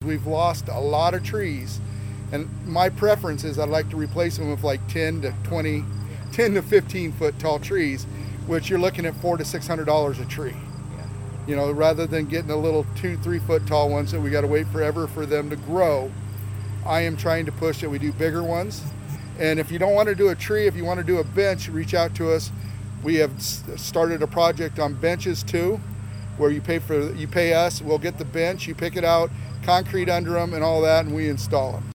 We've lost a lot of trees, and my preference is I'd like to replace them with like 10 to 20, 10 to 15 foot tall trees, which you're looking at $400 to $600 a tree. You know, rather than getting a little 2-3 foot tall ones that we got to wait forever for them to grow. I am trying to push that we do bigger ones. And if you don't want to do a tree, if you want to do a bench, reach out to us. We have started a project on benches too, where you pay us, we'll get the bench, you pick it out, concrete under them and all that, and we install them.